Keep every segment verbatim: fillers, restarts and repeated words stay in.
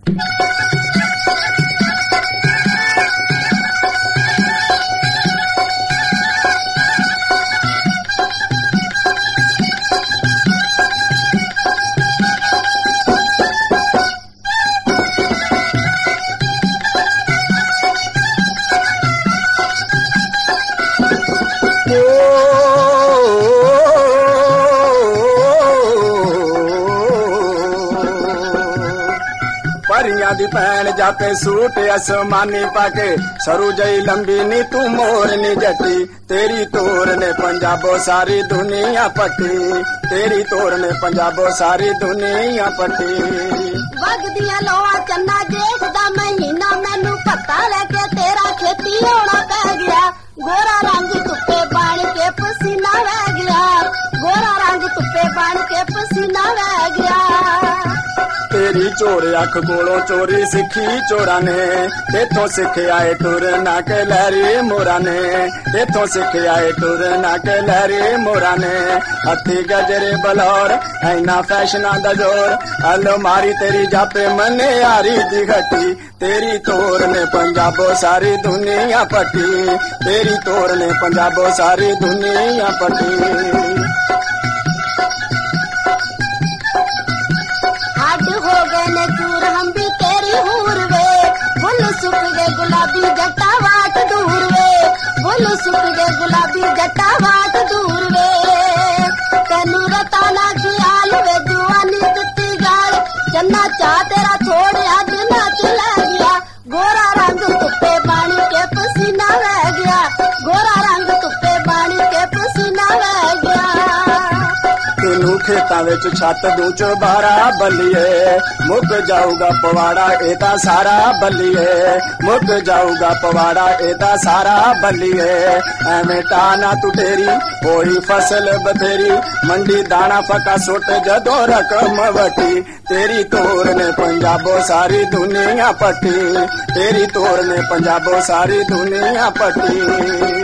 परियां दी भैन जापे सूट आसमानी पाके सरू जई लंबी नी तू मोर नी जटी तेरी तोर ने पंजाबो सारी दुनिया पटी तेरी तोर ने पंजाबो सारी दुनिया पटी वगदियां लोआ चन्ना जेठ दा महीना मैनू पत्ता लेके तेरा खेती होना पै गया गोरा रंग तुप्पे बन के पसीना वह गया गोरा रंग तुप्पे बन के पसीना वह गया तेरी चोर अख कोलों चोरी सिखी चोरा ने तेथों सिख आए टुर ना के लहरी मोरा ने तेथों सिख आए टुर ना के लहरी मोरा ने हथी गजरे बलौर ऐना फैशना दा जोर अलो मारी तेरी जापे मने यारी दी घटी तेरी तोर ने पंजाबो सारी दुनिया पटी तेरी तोर ने पंजाबो सारी दुनिया पटी हो गए ने चूर हम भी तेरी हूर वे फुल सुख गए गुलाबी जटा वाट दूर वे फुल सुख गए गुलाबी जटा वाट दूर वे तेनू रताना ख्याल वे जुआनी दित्ती गाल चन्ना चा तेरा छोड़िया दिन चला गया गोरा रंग तुप्पे पानी के पसीना वह गया गोरा रंग तुप्पे पानी के पसीना वह गया तेनू खेतां विच छत दूं चौबारा बल्लीए मुक जाऊगा पवाड़ा एदा सारा बल्लीए मुक जाऊगा पवाड़ा एदा सारा बल्लीए एवें टाना तू तेरी होई फसल बथेरी मंडी दाना फका सुट जदों रकम वटी तेरी तोर ने पंजाबो सारी दुनिया पटी तेरी तोर ने पंजाबो सारी दुनिया पटी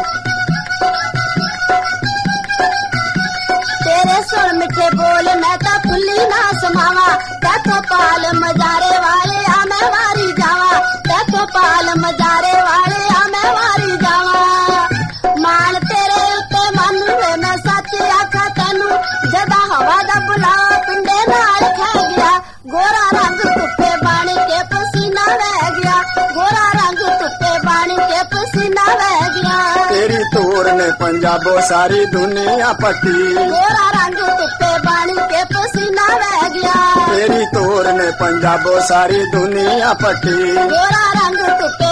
तेरे सुर मिठे बोल मैं तो फुल्ली ना समावा तैथों पाल मजारे वाले आ मैं वारी जावा तैथों पाल मजारे वाले आ मैं वारी जावा मान तेरे उत्ते मन वे मैं सच आखा तैनू जदा हवा दा बुलावा पिंडे नाल खै गया गोरा रंग तुप्पे बन के पसीना वह गया गोरा रंग तुप्पे बन के पसीना वह गया तेरी तोर ने पंजाबो सारी दुनिया पटी गोरा रंग तुप्पे बन के पसीना वह गया तेरी तोर ने पंजाबो सारी दुनिया पटी गोरा रंग तुप्पे